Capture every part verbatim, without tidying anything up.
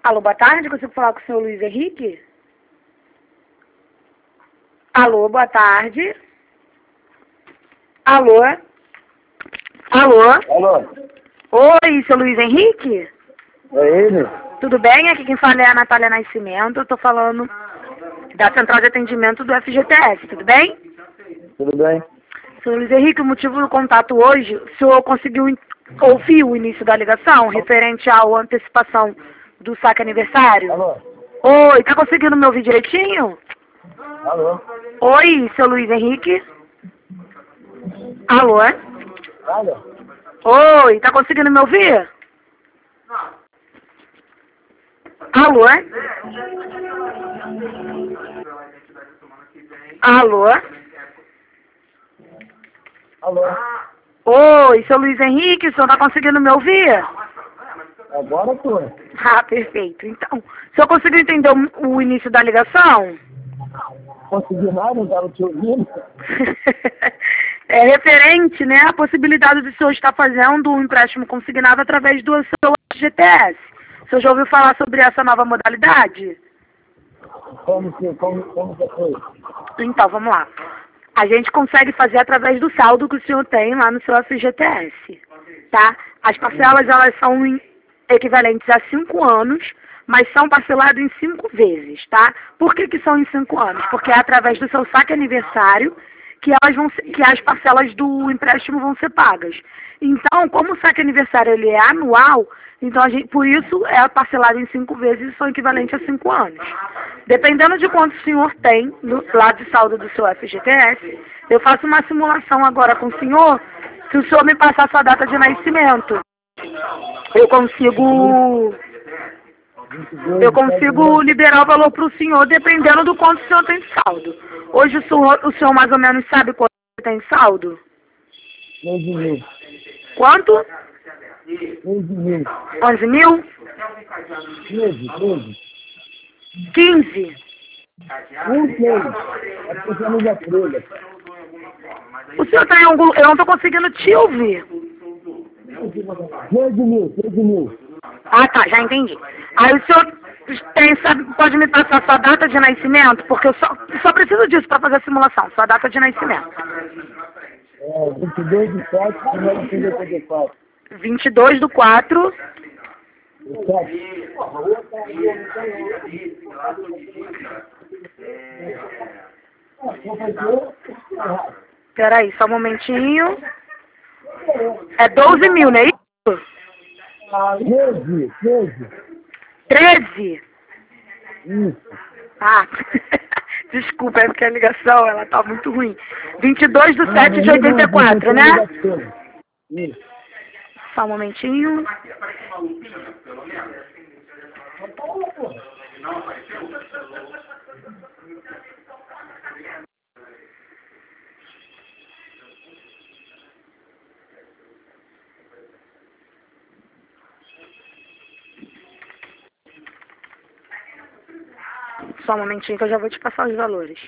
Alô, boa tarde, consigo falar com o senhor Luiz Henrique? Alô, boa tarde. Alô? Alô? Alô? Oi, seu Luiz Henrique? É ele? Tudo bem? Aqui quem fala é a Natália Nascimento. Eu tô falando da Central de Atendimento do F G T S, tudo bem? Tudo bem? Seu Luiz Henrique, o motivo do contato hoje, o senhor conseguiu in- ouvir o início da ligação referente à antecipação do saque aniversário? Alô? Oi, tá conseguindo me ouvir direitinho? Alô? Oi, seu Luiz Henrique? Alô? Alô? Oi, tá conseguindo me ouvir? Alô? Alô? Alô? Oi, seu Luiz Henrique, o senhor tá conseguindo me ouvir? Agora tô. Ah, perfeito. Então, o senhor conseguiu entender o, o início da ligação? Consegui nada, não estava te ouvindo. É referente, né, à possibilidade de o senhor estar fazendo um empréstimo consignado através do seu F G T S. O senhor já ouviu falar sobre essa nova modalidade? Como que, como, como que foi? Então, vamos lá. A gente consegue fazer através do saldo que o senhor tem lá no seu F G T S, tá? As parcelas, elas são em- equivalentes a cinco anos, mas são parceladas em cinco vezes, tá? Por que que são em cinco anos? Porque é através do seu saque aniversário que elas vão ser- que as parcelas do empréstimo vão ser pagas. Então, como o saque aniversário ele é anual, então a gente, por isso é parcelado em cinco vezes e são equivalentes a cinco anos. Dependendo de quanto o senhor tem no lado de saldo do seu F G T S, eu faço uma simulação agora com o senhor, se o senhor me passar sua data de nascimento. Eu consigo eu consigo liberar o valor para o senhor dependendo do quanto o senhor tem de saldo. Hoje o senhor, o senhor mais ou menos sabe quanto tem de saldo? treze mil. Quanto? treze mil. onze mil? treze, treze. quinze? Um, treze. É porque eu não já treze. O senhor tem algum... Eu não estou conseguindo te ouvir. treze mil, treze mil. Ah, tá, já entendi. Aí o senhor tem, sabe, pode me passar sua data de nascimento? Porque eu só, só preciso disso para fazer a simulação, sua data de nascimento. É, vinte e dois de sete de mil novecentos e oitenta e quatro. vinte e dois do quatro. sete. Peraí, só um momentinho. É doze mil, não é isso? treze, treze. treze? Isso. Ah, desculpa, é porque a ligação, ela tá muito ruim. vinte e dois do sete de oitenta e quatro, né? Isso. Só um momentinho. Só um momentinho que eu já vou te passar os valores.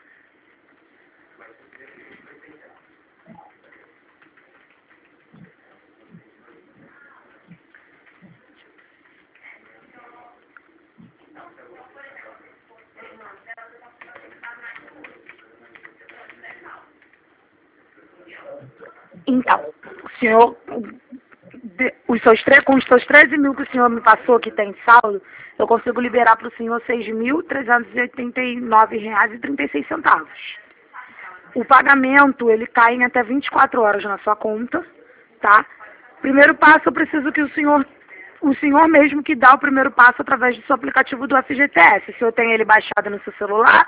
Então, o senhor, de- os seus, tre- com os seus treze mil que o senhor me passou que tem saldo, eu consigo liberar para o senhor seis mil trezentos e oitenta e nove reais e trinta e seis centavos. O pagamento, ele cai em até vinte e quatro horas na sua conta, tá? Primeiro passo, eu preciso que o senhor, o senhor mesmo que dá o primeiro passo através do seu aplicativo do F G T S. O senhor tem ele baixado no seu celular?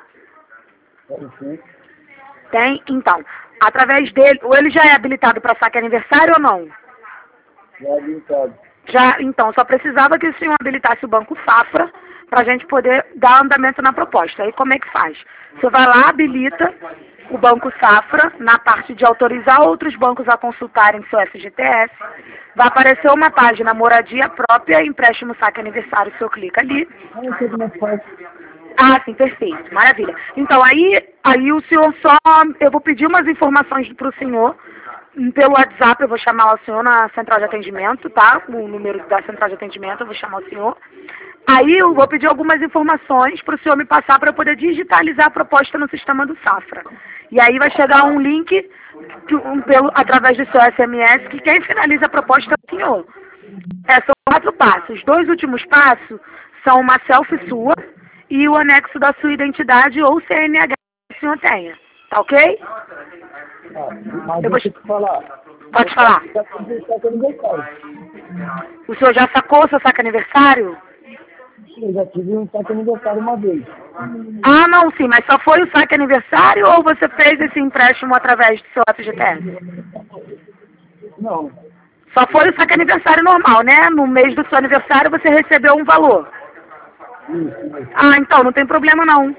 Tem? Então, através dele, ou ele já é habilitado para saque aniversário ou não? Já habilitado. Já, então, só precisava que o senhor habilitasse o Banco Safra para a gente poder dar andamento na proposta. Aí como é que faz? Você vai lá, habilita o Banco Safra na parte de autorizar outros bancos a consultarem seu F G T S. Vai aparecer uma página moradia própria, empréstimo saque aniversário, o senhor clica ali. Eu não sei como é que faz. Ah, sim, perfeito, maravilha. Então, aí, aí o senhor só, eu vou pedir umas informações para o senhor, pelo WhatsApp, eu vou chamar o senhor na central de atendimento, tá? O número da central de atendimento, eu vou chamar o senhor. Aí eu vou pedir algumas informações para o senhor me passar para eu poder digitalizar a proposta no sistema do Safra. E aí vai chegar um link que, um, pelo, através do seu S M S que quem finaliza a proposta é o senhor. É, são quatro passos. Os dois últimos passos são uma selfie sua e o anexo da sua identidade ou C N H que o senhor tenha. Tá ok? Ah, mas Eu vou... deixa eu te falar. Pode falar. Já tive um saque aniversário. O senhor já sacou o seu saque aniversário? Eu já tive um saque aniversário uma vez. Ah, não, sim, mas só foi o saque aniversário ou você fez esse empréstimo através do seu F G T S? Não. Só foi o saque aniversário normal, né? No mês do seu aniversário você recebeu um valor. Ah, então não tem problema não.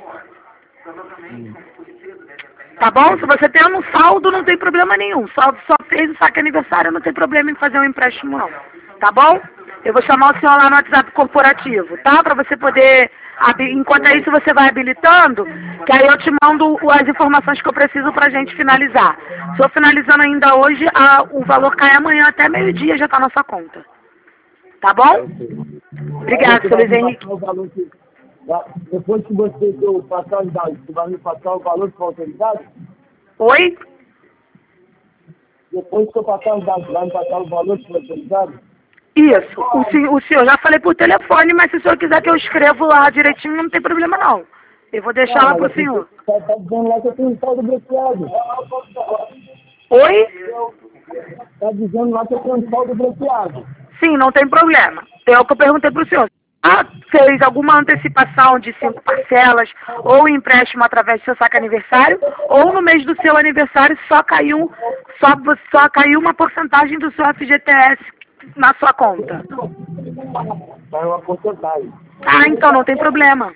Tá bom? Se você tem um saldo, não tem problema nenhum. Só, só fez o saque aniversário, não tem problema em fazer um empréstimo não. Tá bom? Eu vou chamar o senhor lá no WhatsApp corporativo, tá? Para você poder... Enquanto isso você vai habilitando, que aí eu te mando as informações que eu preciso pra gente finalizar. Se eu finalizando ainda hoje, a, o valor cai amanhã até meio-dia, já tá na sua conta. Tá bom? Obrigado, seu Luiz Henrique. Depois que você deu passar os dados, você vai me passar o valor para a autoridade? Oi? Depois que eu passar os dados, vai me passar o valor para a autoridade? Isso. O senhor, o senhor já falei por telefone, mas se o senhor quiser que eu escrevo lá direitinho, não tem problema não. Eu vou deixar ah, lá pro senhor. Tá, tá dizendo lá que eu tenho um saldo bloqueado. Oi? Tá dizendo lá que eu tenho um saldo bloqueado. Sim, não tem problema. É o que eu perguntei pro senhor. Ah, fez alguma antecipação de cinco parcelas ou empréstimo através do seu saque aniversário, ou no mês do seu aniversário só caiu, só, só caiu uma porcentagem do seu F G T S na sua conta. Caiu uma porcentagem. Ah, então não tem problema.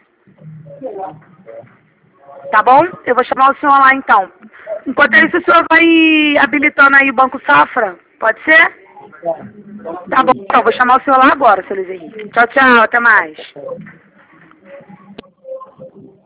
Tá bom? Eu vou chamar o senhor lá então. Enquanto isso, o senhor vai habilitando aí o Banco Safra? Pode ser? Tá bom, então, vou chamar o senhor lá agora, seu Luiz Henrique. Tchau, tchau, até mais.